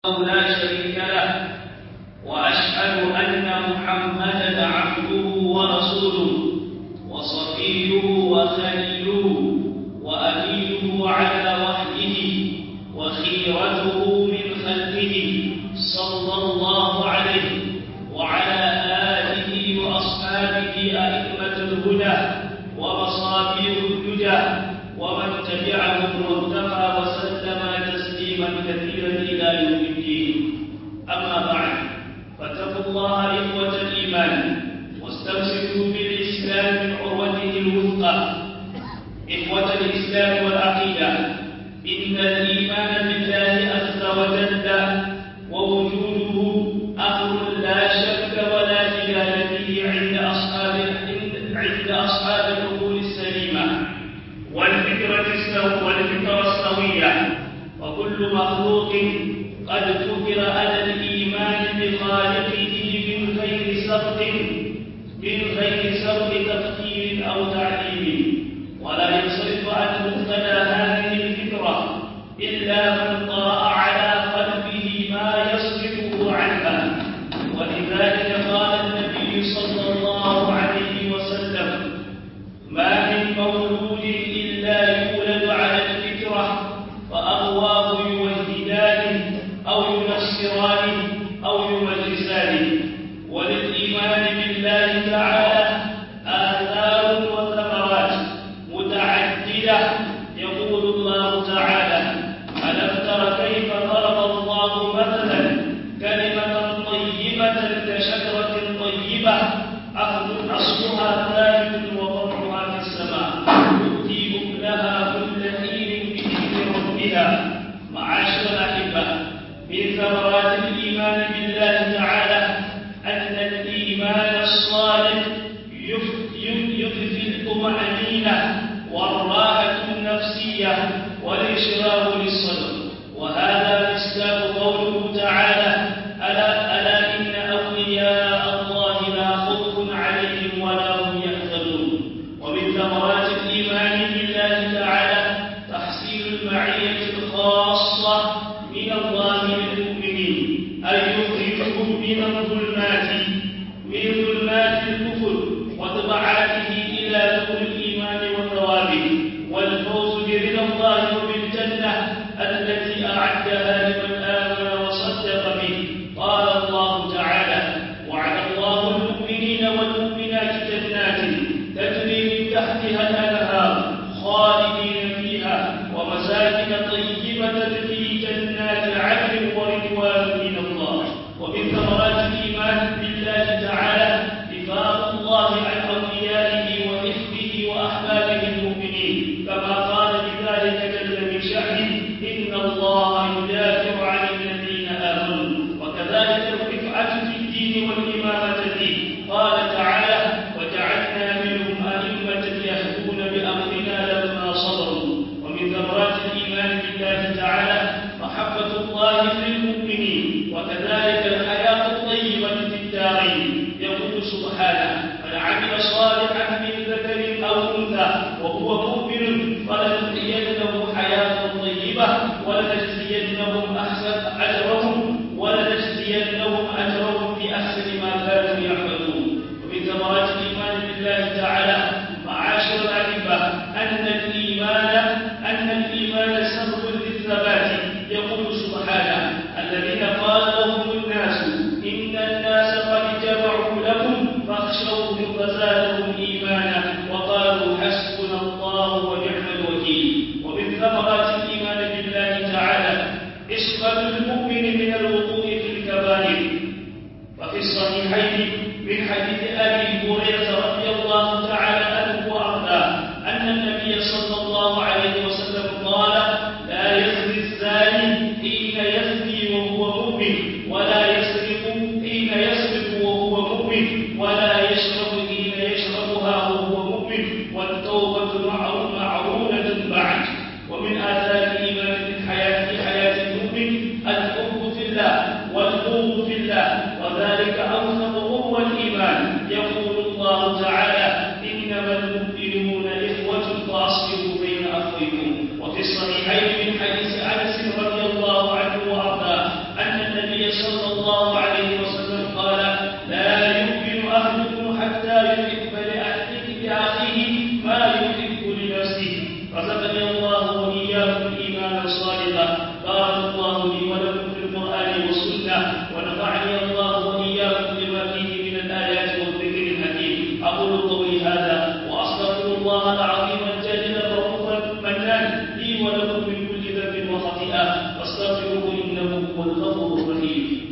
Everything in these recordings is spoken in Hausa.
لا شريك له، وأشهد أن محمدا عبده ورسوله وصفيه وخليله وأمينه على وحيه وخيرته من خلقه صلى الله عليه وعلى آله وأصحابه أئمة الهدى ومصابيح الهدى ومن تبعهم واقتفى وسلم تسليما كثيرا إلى يوم الدين. أما بعد، فاتقوا الله إخوة الإيمان واستمسكوا بالإسلام من عروته الوثقى. إخوة الإسلام والعقيدة، إن الإيمان بالله عز وجل ووجوده أمر لا شك ولا جدال فيه عند أصحاب العقول السليمة والفكرة السوية، وكل مخلوق قد فكر على الإيمان بخالقه من غير سبق تفكير أو تعليم، ولا يصرف عن مقتضى هذه الفكرة إلا من طرأ على قلبه ما يصرفه عنها. ولذلك قال النبي صلى الله عليه وسلم: ما من مولود إلا يولد على الفكرة، فأبواه يوهدانه أو ينصرانه أو يمجسانه. وللإيمان بالله تعالى آثار وثمرات متعددة. يقول الله تعالى: ألم تر كيف ضرب الله مثلا كلمة طيبة كشجرة طيبة أصلها ثابت وفرعها في السماء تؤتي أكلها كل حين بإذن ربها. معاشر الأحبة، من ثمرات الإيمان بالله تعالى أن الإيمان الصالح يضفي الطمأنينة والراحة النفسية والانشراح للصدر. وهذا مصداق قوله تعالى: ألا إن أولياء الله لا خوف عليهم ولا هم يحزنون. ومن ثمرات الإيمان بالله تعالى تحصيل المعية الخاصة من الله للمؤمنين، أن يخرجهم من ظلمات الكفر وتبعاته إلى نور الإيمان وثوابه، والفوز برضا الله وبالجنة التي أعدها لمن آمن وصدق به. قال الله تعالى: وعد الله المؤمنين والمؤمنات جنات تجري من تحتها الأنهار خالدين فيها ومساكن طيبة في جنات عدن ورضوان من الله. ومن ثمرات الإيمان بالله تعالى دفاع الله عن أوليائه وحزبه وأحبابه المؤمنين، كما قال بذلك جل من شأنه: إن الله يدافع عن الذين آمنوا. وكذلك الرفعة في الدين والإمامة فيه. قال تعالى: وجعلنا منهم أئمة يهدون بأمرنا لما صبروا. ومن ثمرات الإيمان بالله تعالى محبة الله للمؤمنين، وكذلك الحياة الطيبة في الدارين. يقول سبحانه: من عمل صالحا من ذكر أو أنثى وهو مؤمن فلنحيينه حياة طيبة ولنجزينهم أجرهم بأحسن ما كانوا يعملون. ومن ثمرات الإيمان بالله تعالى معاشر الأحبة أن الإيمان سبب للثبات. يقول سبحانه: الذين قال لهم الناس إن الناس قد جمعوا لكم فاخشوهم فزادهم إيمانا وقالوا حسبنا الله ونعم الوكيل. ومن ثمرات الإيمان بالله تعالى عصمة المؤمن من الوقوع في الكبائر. وفي الصحيحين من حديث أبي هريرة رضي الله تعالى عنه وأرضاه أن النبي صلى الله عليه وسلم قال: لا يزني الزاني حين يزني وهو مؤمن، ولا يسرق حين يسرق وهو مؤمن، ولا يشرب حين يشربها وهو مؤمن، والتوبة معرونة بعد. ومن آثار الإيمان في حياة المؤمن الحب في الله والبغض في الله، وذلك أوثق هو الإيمان. يقول الله تعالى: إنما المؤمنون إخوة فأصلحوا بين أخويكم. وفي الصحيحين من حديث أنس رضي الله عنه وأرضاه أن النبي صلى الله عليه وسلم قال: لا يؤمن أحدكم حتى يحب لأخيه ما يحب لنفسه. رزقني الله وإياكم إيمانا صادقا. بارك الله لي ولكم في القرآن والسنة، ونفعني الله وإياكم لما فيه من الآيات والذكر الحكيم. أقول قولي هذا وأستغفر الله العظيم الجليل الرؤوف المنان لي ولكم من كل ذنب وخطيئة، فاستغفروه إنه هو الغفور الرحيم.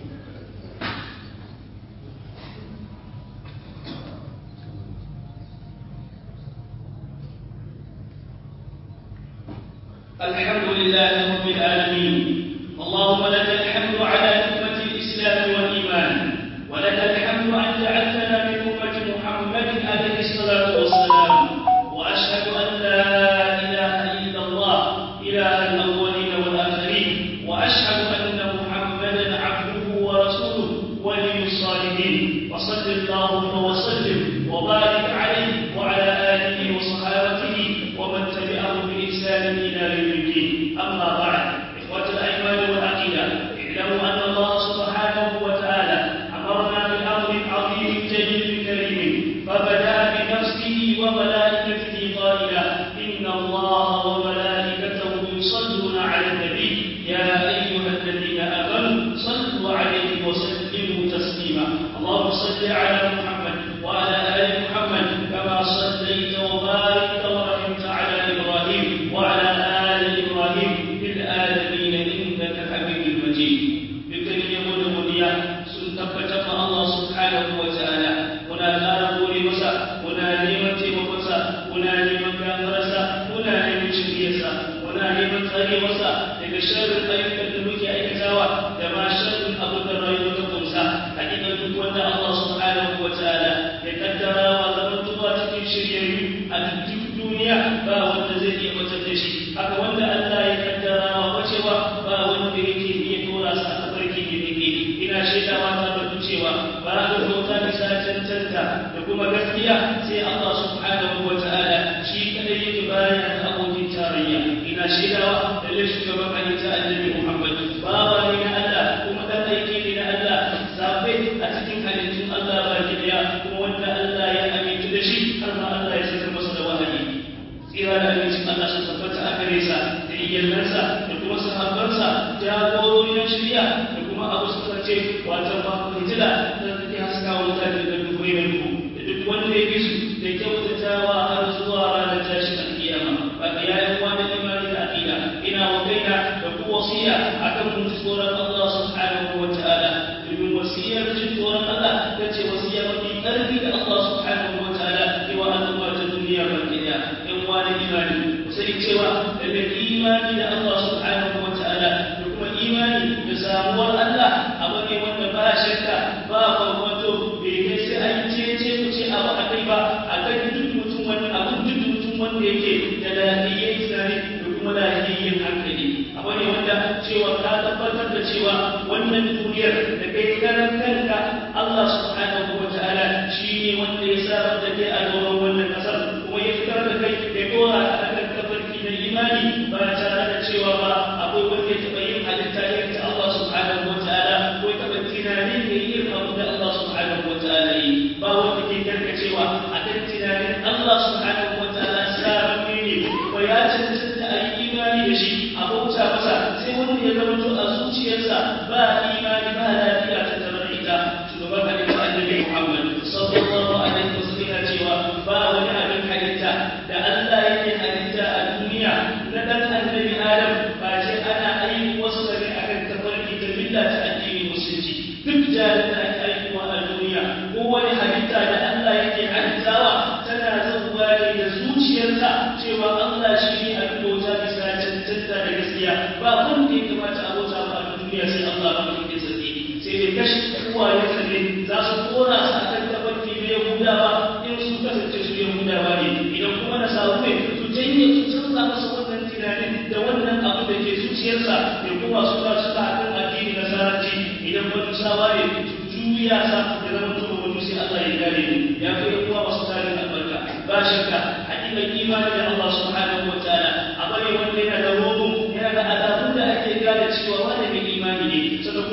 الحمد لله رب العالمين. اللهم لك الحمد على نعمة الإسلام والإيمان، ولك الحمد أن جعلتنا من أمة محمد عليه الصلاة والسلام. وأشهد أن لا إله إلا الله إله الأولين والآخرين، وأشهد أن محمدا عبده ورسوله ولي الصالحين. وصل اللهم وسلم وبارك عليه وعلى آله وصحابته ومن تبعهم بإحسان إلى يوم الدين. أما بعد، إخوة الأيمان والعقيدة، اعلموا أن الله سبحانه وتعالى أمرنا بأمر عظيم جليل كريم، فبدأ بنفسه وملائكته قائلا: إن الله وملائكته يصلون على النبي يا أيها الذين آمنوا صلوا عليه وسلموا تسليما. اللهم صل على محمد وعلى آل محمد كما صليت وباركت ورحمت على إبراهيم وعلى آل إبراهيم في العالمين إنك حميد مجيد. dukkan yabo da godiya sun tabbatar ma Allah subhanahu wa ta'ala. Muna ƙara gode masa, muna neman taimakonsa, muna neman gafararsa, muna neman shiryarsa, muna neman tsare masa daga sharrin ayyukan da muke aikatawa da ma sharrin abin da rayuwa ta kunsa. Hakika duk wanda Allah subhanahu wa ta'ala ya kaddara wa zamantuwa cikin shiryayyu a duk duniya, ba wanda zai iya batar da shi. Haka wanda Allah ya kaddara wa bacewa, ba wanda yake iya dora sa a tafarki ne. Ina shaidawa ta batu cewa ba a bauta bisa cancanta da kuma gaskiya sai Allah subhanahu wa ta'ala, shi kadai yake bayan da abokin tarayya. Ina shaidawa da shugaban halitta Annabi Muhammad bawa ne na Allah kuma dan aiki ne na Allah, zabe a cikin halittun Allah baki daya, kuma wanda Allah ya aminta da shi har ma Allah ya saka masa da wahayi. Tsira da amincin Allah sun tabbata a gare sa da iyalansa da kuma sahabbansa, jagorori na shari'a da kuma abu su kace wato ba fitila da take haskawa mutane da dubai da duhu, da duk wanda ya bi su da kyautatawa har zuwa ranar tashin alkiyama. Ba ka yayin wani imani da aqida, ina wa kaina da ku wasiya akan mun tsoron Allah subhanahu wa ta'ala. Domin wasiyar jin tsoron Allah ta ce wasiya mafi ƙarfi da Allah subhanahu wa ta'ala yi wa al'umma ta duniya baki daya. In wani imani ku sani cewa daga imani da Allah subhanahu wa ta'ala da kuma imani da samuwar Allah abu ne wanda ba shakka ba kwakwato, bai kai sai an ce ku ce abu a kai ba, a kan duk mutum wani abun duk mutum wanda yake da lafiyayyen tunani da kuma lafiyayyen hankali. Abu ne wanda cewa ka tabbatar da cewa wannan duniyar da kai karan kanka Allah subhanahu wa ta'ala shi ne wanda ya samar da kai a doron wannan kasar, kuma ya fitar da kai ya dora a kan tafarki na imani ba tare da cewa ba akwai wanda ya taɓa yin halitta irin ta Allah subhanahu wa ta'ala ko ya taɓa tunanin da yin abu da Allah subhanahu wa ta'ala yi. Ba wanda ke karkacewa a kan tunanin Allah subhanahu wa ta'ala sababbi ne ko ya cancanta a yi imani da shi a bauta masa, sai wanda ya zama a zuciyarsa ba imani ba lafiya ta tabar ita. Shugaban halitta Annabi Muhammad sallallahu alaihi wasallam yana cewa ba wani abin halitta da Allah yake halitta a duniya na dan Annabi Adam ba ce ana aiki wasu ne akan tafarki da milla ta addini musulunci. Duk jarin da ake aikuwa a duniya ko wani halitta da Allah yake halittawa tana zuwa ne da zuciyarsa cewa Allah shi ne abin bauta bisa cancanta da gaskiya. Ba wanda ya kamata a bauta ba a duniya sai Allah ba ke sarki. Sai dai kashi uwaye ne za su kora su akan tafarki na Yahudawa in su kasance su Yahudawa ne. Idan kuma na samu ne su janye su canza masa wannan tunanin da wannan abu da ke zuciyarsa ya kuma su ta su ta akan addini na Saranci. Idan wani sawa ne su juya sa da zama tuba wani sai Allah ya gane ni. Ya fi kuma masu tarin albarka. Ba shakka hakikan imani da Allah subhanahu wa ta'ala a bane wanda yana da rogo, yana da alamun da ake gane cewa wani mai imani ne. Sannan kuma akwai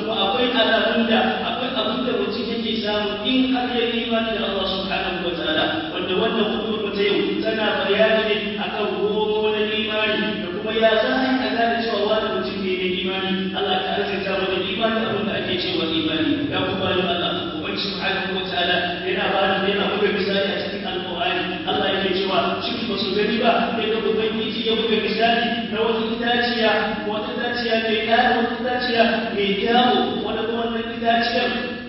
alamun da akwai abin da mutum yake samu in har ya yi imani da Allah subhanahu wa ta'ala, wanda wannan hukumar ta yau tana bayani ne akan gomo na imani da kuma ya za a gane cewa wani mutum ne na imani. Allah ta arzika mu da imani abin da ake cewa imani. Ya kuma yi Allah ubangi subhanahu wa ta'ala yana buga misali a cikin alqur'ani. Allah yake cewa shi ba su gani ba sai da ubangiji ya buga misali na wata itaciya mai ɗaya, wata itaciya mai kyawu, wanda kuma wannan itaciyar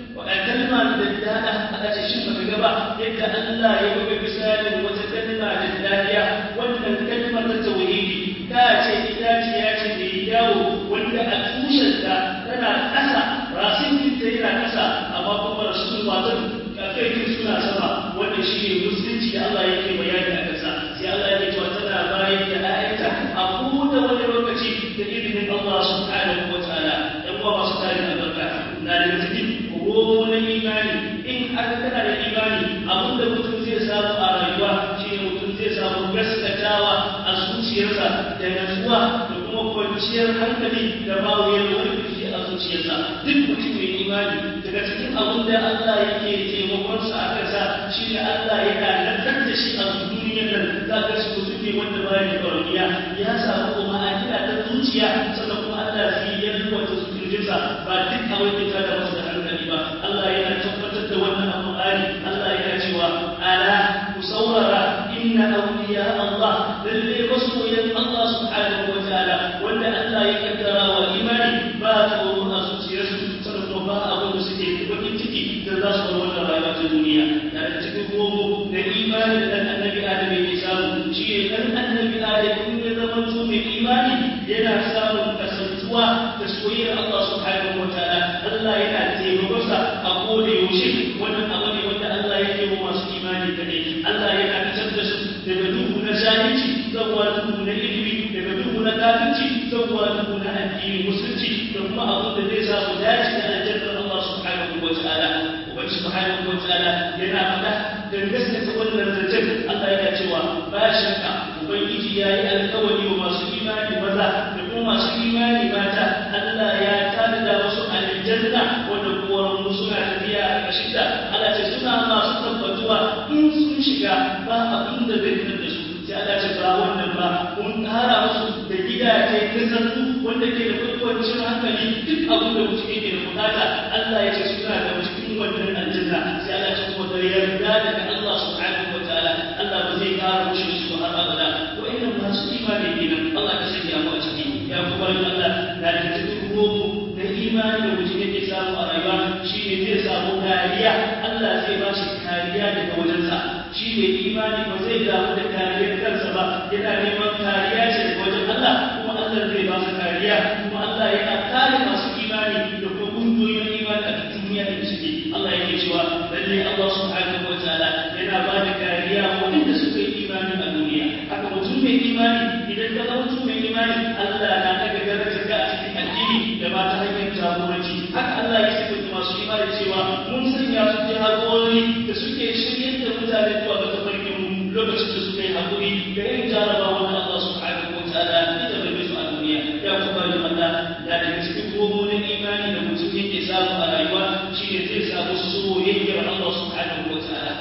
kalma da dada aka ce shi baka gaba yadda Allah ya buga misalin wata kalma da dadiya, wannan kalma ta tauhidi ta ce itaciya ce mai kyawu wanda a tushenta tana ƙasa, rasin ta yana ƙasa, amma kuma rasul watan kafin suna sama. Wannan shi ne musulunci da Allah yake bayani a ƙasa. Sai Allah yake cewa tana bayan da ayata a kowane wani lokaci da izinin Allah subhanahu wa ta'ala. Dan uwa masu tarin albarka na daga cikin na imani. In aka kana da imani, abin da mutum zai samu a rayuwa shi ne mutum zai samu gaskatawa a zuciyarsa da natsuwa da kuma kwanciyar hankali da bawuyar wani fiye a zuciyarsa. Duk mutum mai imani daga cikin abin da Allah yake taimakonsa a kansa shi ne Allah yana lantar da shi a duniyar nan. Za ka shi mutum ne wanda bayan da ƙwararriya ya samu kuma a gina ta zuciya, sannan kuma Allah zai yi wata zuciyarsa ba duk a wani ta da masu da hankali ba. Allah yana tabbatar da wannan alƙur'ani. Allah yana cewa ala ku saurara inna awliya Allah, lalle masoyan Allah subhanahu wa ta'ala wanda Allah ya kaddara wa imani ba tsoro a zuciyarsu, sannan kuma ba abin da suke bakin ciki da za su bar wannan rayuwa ta duniya. Da cikin gogo da imani da dan annabi Adam ya samu shi ne dan annabi Adam in ya zama mai imani yana samun kasantuwa da soyayyar Allah subhanahu wa ta'ala. Allah yana taimakonsa a koda yaushe. Wannan abu ne wanda Allah ya yi wa masu imani kadai. Allah yana fitar da su daga duhu na zalunci zuwa duhu na ilimi, daga duhu na kafirci zuwa duhu na addini musulunci, da kuma abin da zai sa mu dace da aljannar Allah subhanahu wa ta'ala. Ubangiji subhanahu wa ta'ala yana faɗa da gaskata wannan zancen. Allah yana cewa ba shakka Ubangiji ya yi alkawari wa masu imani maza da kuma masu imani mata. Allah ya tanada wasu aljanna wanda kuwa suna tafiya a ƙarshen da Allah ce suna masu tabbatuwa in sun shiga ba abin da zai fitar da su. Sai Allah ce ba wannan ba, mun ƙara musu da gidaje kasarsu wanda ke da kwanciyar hankali, duk abin da mutum yake da bukata Allah ya ce suna da cikin wannan aljanna. Sai Allah ce kuma da yarda daga Allah subhanahu wa ta'ala Allah ba zai ƙara mushi su har abada. Wa'annan masu imani kenan Allah ka sanya mu a ciki. Ya kuma Allah na da cikin gogo da imani da mutum yake samu a rayuwa shi ne zai samu kariya. Allah zai ba shi kariya daga wajensa. Shi ne imani ba zai damu da kariyar kansa ba, yana neman kariya ce daga wajen Allah, kuma Allah zai ba su kariya. Kuma Allah yana kare masu imani da kuma kungiyoyin imani a cikin duniya da suke. Allah yake cewa lalle Allah subhanahu wa ta'ala yana ba da kariya waɗanda suka yi imani a duniya. Haka mutum mai imani, idan ka zama mutum mai imani, Allah na daga darajar ka a cikin addini da ba ta hanyar jagoranci. Haka Allah ya saka masu imani cewa mun sanya su jagorori da suke shiryar da mutane zuwa ga tafarkin lokacin da suka yi haƙuri da yin jarabawa na Allah subhanahu wa ta'ala ita bai su a duniya. Ya kuma da Allah da daga cikin gogonin imani da mutum yake samu a rayuwa shi ne zai samu soyayyar Allah subhanahu wa ta'ala.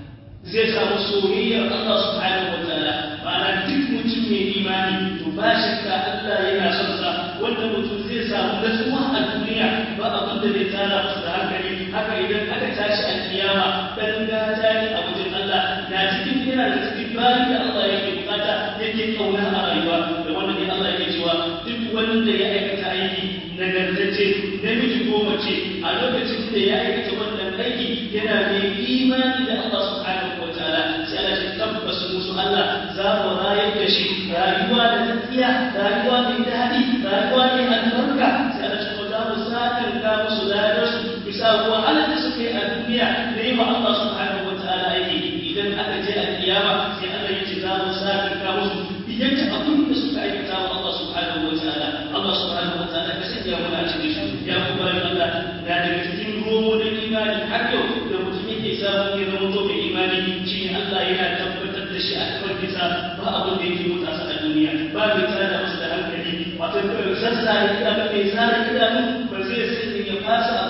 Zai samu soyayyar Allah subhanahu wa ta'ala. Ma'ana duk mutum mai imani to ba shakka Allah yana son sa, wanda mutum zai samu nutsuwa a duniya ba abin da zai tsara masa da hankali. Haka idan aka tashi alkiyama dan gata ne a wajen Allah, na cikin yana da cikin bayan da Allah yake bukata yake kauna a rayuwa. Da wannan ne Allah yake cewa duk wanda ya aikata aiki nagartacce namiji ko mace a lokacin da ya aikata wannan aiki yana da imani da Allah subhanahu wa ta'ala, sai Allah ya tabbas musu Allah za mu rayar da shi rayuwa da tafiya, rayuwa mai daɗi, rayuwa mai albarka. Sai Allah ya za mu sakanta musu ladarsu bisa wahalar da suka yi a duniya da yi wa Allah subhanahu wa ta'ala aiki. Idan aka je a kiyama sai Allah ya ce za mu sakanta musu idan ta abin da suka aikata wa Allah subhanahu wa ta'ala. Allah subhanahu wa ta'ala ka sanya mu a cikin su. Ya kuma Allah na daga cikin romo da imani har yau da mutum yake samu ya zama to mai imani shi ne Allah yana tabbatar da shi a kan kisa ba abin da yake mutasa a duniya, ba mai tsada masa da hankali. Wato sassa da idanu mai tsara idanu ba zai sanya ya fasa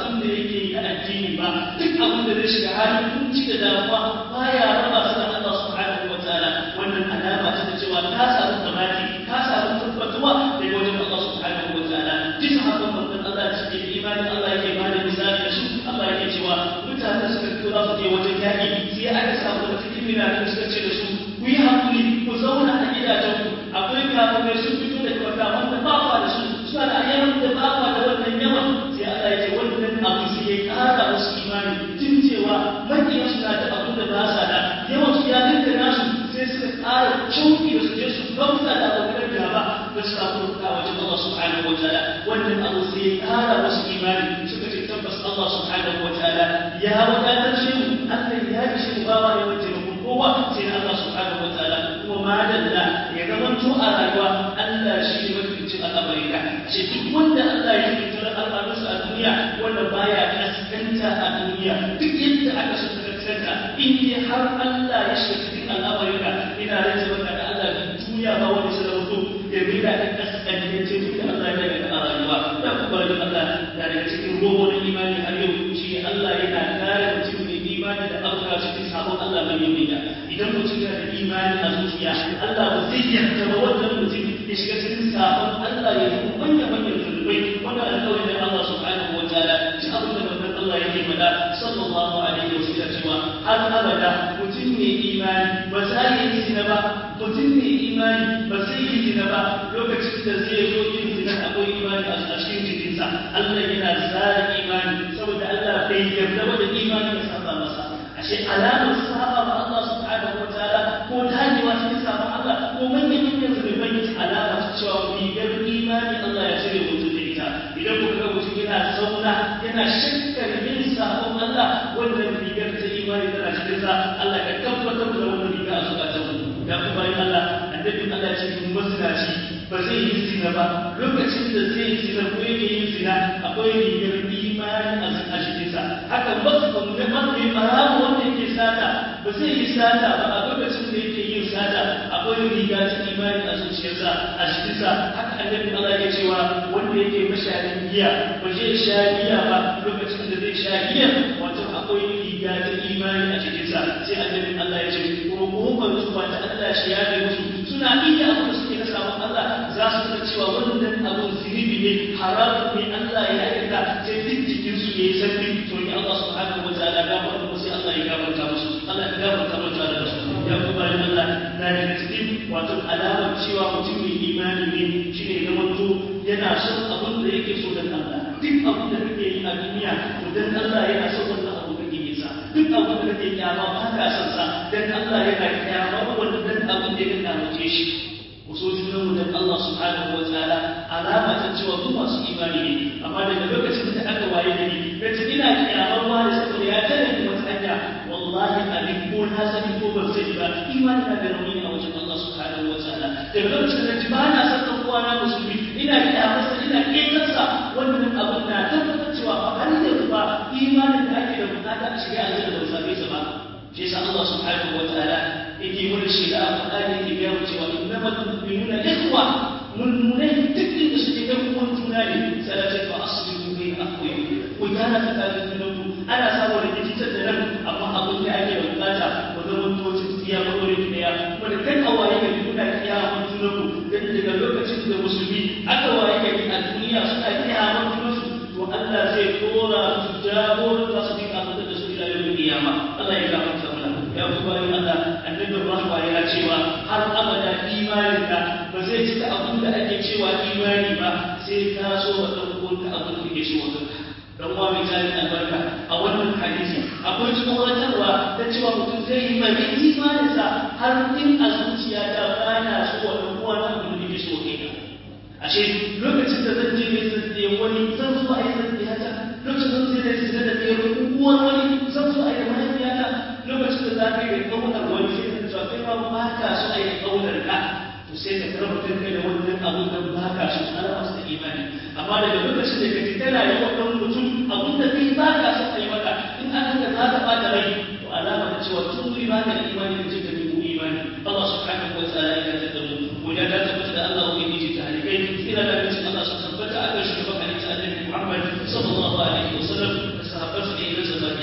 ba duk abin da zai shiga halin kunci da damuwa baya raba su da Allah subhanahu wa ta'ala wannan alama ce ta cewa ka samu tabati ka samu tabbatuwa daga wajen Allah subhanahu wa ta'ala duk sahabban manzon Allah da suke imani Allah yake bada misali da su Allah yake cewa mutane suka fito za su je wajen yaƙi sai aka samu wata kimina da suka ce da su ku yi hakuri ku zauna a gidajenku akwai kafirai sun fito da makaman da ba kwa da su suna da ayyamin da ba kwa da wannan yawan sai Allah ya ce wannan abu sai ya ƙara musu imani tun cewa makiyan suna da abin da ba sa da yawan su ya dinka nasu sai suka ƙara shauki da su je su bauta da abokan gaba da su samu a wajen Allah subhanahu wa ta'ala wannan abu sai ya ƙara musu imani suka ce tabbas Allah subhanahu wa ta'ala ya wadatar shi mu Allah ya yi shi bawa ne wajen kowa sai Allah subhanahu wa ta'ala kuma madalla ya zamanto a rayuwa Allah shi ne mutuncin al'amari da shi duk wanda Allah ya yi tura al'amarsa a duniya wanda baya kaskanta a duniya duk yadda aka so ta kaskanta in dai har Allah ya shiga cikin al'amari da ina rage maka da Allah da duniya ba wani sarauto ya bi da kaskanta ce duk Allah ya daga a rayuwa da kuma da Allah da daga cikin robo na imani har yau shi Allah yana kare mutum da imani da abuka cikin sabon Allah mai yamina idan mutum yana da imani a zuciya Allah ba zai yarda ba wannan mutum ya shiga cikin sabon Allah ya yi manya-manyan zulubai wanda alƙawarin da Allah subhanahu wa ta'ala ci abin da manzon Allah yake faɗa sallallahu alaihi wa sallam cewa har abada mutum ne imani ba za ya yi zina ba mutum ne imani ba zai yi zina ba lokacin da zai zo yin zina akwai imani a cikin jikinsa Allah yana zara imani saboda Allah bai yarda ba da imani ya saba masa ashe alamar saba ma Allah subhanahu wa ta'ala ko dajewa cikin sabon Allah ko manyan zunubai alama ta cewa rigar imani Allah ya cire mutum da ita idan kuka ga mutum yana zauna yana shakkar yin sabon Allah wannan rigar ta imani tana cikin sa Allah ka tabbatar da wannan riga a zukatan mu da kuma yin Allah annabi Allah ya ce masalaci ba zai yi zina ba lokacin da zai yi zina ko yake yin zina akwai rigar imani a cikinsa haka mafi maramu wanda yake sata ba zai yi sata ba a lokacin da yake yin sata akwai riga ta imani a zuciyarsa a cikinsa haka annabi Allah ya cewa wanda yake mashayin giya ba zai sha giya ba lokacin da zai sha giya wato akwai riga ta imani a cikinsa sai annabi Allah ya ce kuma muhimman su ba ta Allah shi ya da musu suna iya abu da suke na samun Allah za su ga cewa wannan abun zunubi ne haramun ne Allah ya aika sai duk jikin su ne sabbi to ni Allah subhanahu wa ta'ala gafarta musu Allah ya gafarta musu Allah ya gafarta musu da su ya kuma ni Allah na da cikin wato alamar cewa mutum mai imani ne shine da wato yana son abin da yake so dan Allah duk abin da kake yi a duniya to dan Allah yana so wannan abu kake yi sa duk abin da kake kyama ba ka son sa dan Allah yana kyama wannan abin da yake kyamace shi وسوجدوا لله الله سبحانه وتعالى علامة cewa duk masu imani ne amma daga lokacin da aka waye gari kace ina kiyamar wani saboda ya tare ni wata hanya wallahi abin ko na sani ko ban sani ba imani na da rauni a wajen Allah subhanahu wataala daga lokacin da ba na san kan kowa na musulmi ina kiyamar sa ina kiyansa wannan abin na tabbatar cewa ba har yanzu ba imanin da ake da bukata a shiga aljanna da sabai sa ba shi yasa Allah subhanahu wataala yake mun shi da Qur'ani yake ga cewa innamal mu'minuna ikhwa munmunai dukkan da suke da kuma juna ne sai ta fa aslimu bi aqwi ko yana ta da ku ana samu rikici da nan amma abin da ake da bukata ko zaman tocin tsiya ko wani daya wanda kan awaye ga kuna kiyamun junanku dan daga lokacin da musulmi aka waye ga a duniya suna kiyamun junansu to Allah zai kora su jagoran da su dinga fitar da su ila yawmin kiyama Allah ya gafarta ya kuma yi Allah annabi rahma yana cewa har abada imanin ka ba zai cika abin da ake cewa imani ba sai ka so wa dan uwanka abin da kake so wa kanka dan uwa mai tani albarka a wannan hadisi akwai tsoratarwa ta cewa mutum zai yi mai imanin sa har in a zuciya ta bana so wa dan uwa abin da kake so kai ashe lokacin da zan je ne sai wani zan zo a yi zan ta lokacin da zan je da uwar wani zan zo a yi mahaifiyata lokacin da za ka yi ƙaunar wani sai ka cewa kai ma ba ka so a yi ƙaunar ka to sai ka karɓa kanka da wannan abun da ba ka so ana masu da imani amma daga lokacin da ka ji kana yi wa ɗan mutum abun da kai ba ka so a yi maka in aka ga za ka ɓata rai to alama da cewa tun zai ba ka da imani da jin ka bi imani Allah subhanahu wa ta'ala ya ta da mu wajen da tabbata da Allah ubangiji ta halikai ina da mutum Allah su tabbata akan shugaban halitta Annabi Muhammad sallallahu alaihi wasallam da sahabbansa da irin sa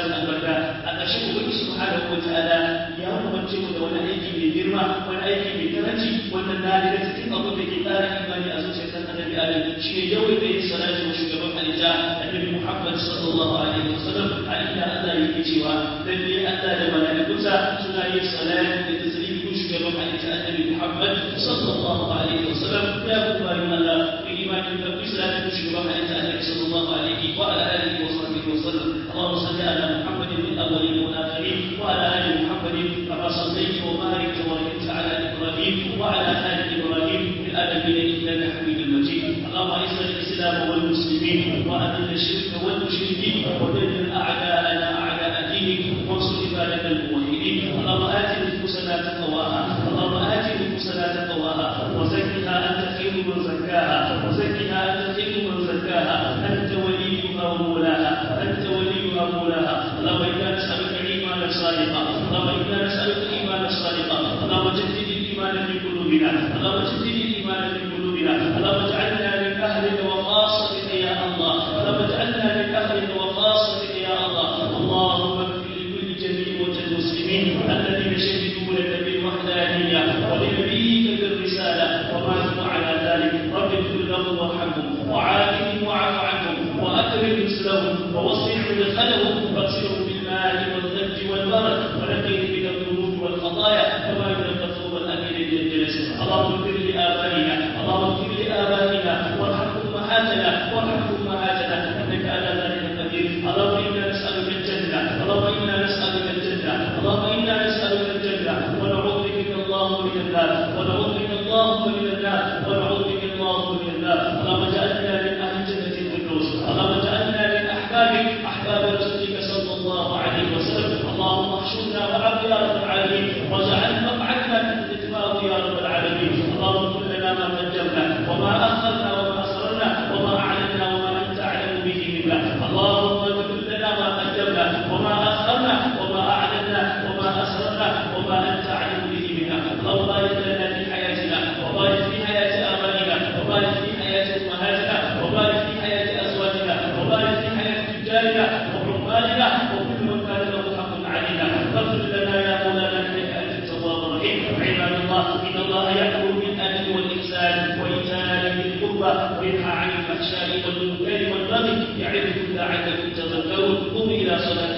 masu albarka a ƙarshen ubangiji subhanahu wa ta'ala ya umarce mu da wani aiki mai girma, wani aiki mai karanci, wannan na daga cikin abin da ke ƙara imani a zuciyar ɗan annabi Adam shi ne yawaita yin salati wa shugaban halitta annabi Muhammad sallallahu alaihi wasallam, a inda Allah yake cewa lalle Allah da mala'ikunsa suna yin salati da tasbihi ga shugaban halitta annabi Muhammad sallallahu alaihi wasallam. ya kuma yin Allah ku imani da ku salati ga shugaban halitta annabi sallallahu alaihi wa ala alihi wa sahbihi wasallam. Allahumma salli ala Muhammadin min awwalin wa akhirin wa ala ali Muhammadin kama sallaita wa barakta wa barakta ala Ibrahim wa ala ali Ibrahim fil alamin innaka Hamidum Majid. اللهم اعز الاسلام والمسلمين واذل الشرك والمشركين ودمر اعداءنا اعداء دينك وانصر عبادك الموحدين. اللهم ات نفوسنا تقواها، اللهم ات نفوسنا تقواها وزكها انت خير من زكاها، وزكها انت خير من زكاها، انت وليها ومولاها، انت وليها ومولاها. اللهم انا نسالك ايمانا صادقا، اللهم انا نسالك ايمانا صادقا، اللهم جدد الايمان في قلوبنا، اللهم جدد الايمان في قلوبنا، اللهم اجعلنا من اهلك وخاصتك يا الله، اللهم اجعلنا من اهلك وخاصتك يا الله. اللهم اغفر لكل جميع موتى المسلمين الذين شهدوا لك بالوحدانيه ولنبيك بالرساله وماتوا على ذلك. رب اغفر لهم وارحمهم وعافهم واعف عنهم واكرم نزلهم ووسع مدخلهم واغسلهم بالماء والثلج والبرد ونقهم من الذنوب والخطايا كما ينقى الثوب الامين من الجلس. اللهم اغفر لابائنا، اللهم اغفر لابائنا وارحم امهاتنا وارحم امهاتنا انك على ذلك قدير. اللهم انا نسالك الجنه، اللهم انا نسالك الجنه، اللهم انا نسالك الجنه ونعوذ بك اللهم من النار، ونعوذ بك اللهم من النار، ونعوذ بك اللهم من النار. اللهم اجعلنا من اهل جنه الفردوس، اللهم اجعلنا من احبابك احباب رسولك صلى الله عليه وسلم. اللهم احشرنا معك يا رب العالمين واجعل مقعدنا تحت اتباعك يا رب العالمين. اللهم كن لنا ما قدمنا وما اخرنا وما اسررنا وما اعلنا وما انت اعلم به منا. اللهم كن لنا ما قدمنا وما اخرنا وما اعلنا وما اسررنا وما انت اعلم به منا. اللهم بارك لنا في حياتنا وبارك في حياه ابائنا وبارك في حياه امهاتنا وبارك في حياه ازواجنا وبارك في حياه تجارنا وعمالنا وكل من كان له حق علينا. فاغفر لنا يا مولانا انك انت التواب الرحيم. عباد الله ان الله يامر بالعدل والاحسان وايتاء ذي القربى وينهى عن الفحشاء والمنكر والبغي يعظكم لعلكم تذكرون. قوموا الى صلاه